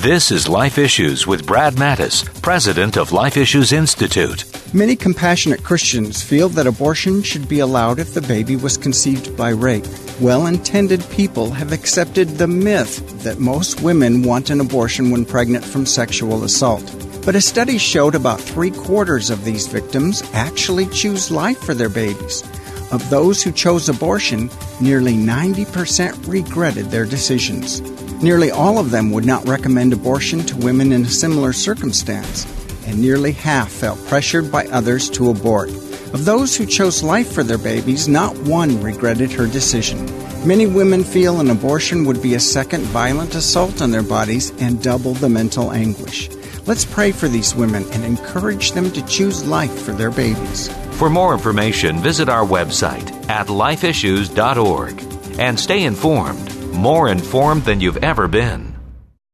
This is Life Issues with Brad Mattis, president of Life Issues Institute. Many compassionate Christians feel that abortion should be allowed if the baby was conceived by rape. Well-intended people have accepted the myth that most women want an abortion when pregnant from sexual assault. But a study showed about 3/4 of these victims actually choose life for their babies. Of those who chose abortion, nearly 90% regretted their decisions. Nearly all of them would not recommend abortion to women in a similar circumstance, and nearly half felt pressured by others to abort. Of those who chose life for their babies, not one regretted her decision. Many women feel an abortion would be a second violent assault on their bodies and double the mental anguish. Let's pray for these women and encourage them to choose life for their babies. For more information, visit our website at lifeissues.org and stay informed, more informed than you've ever been.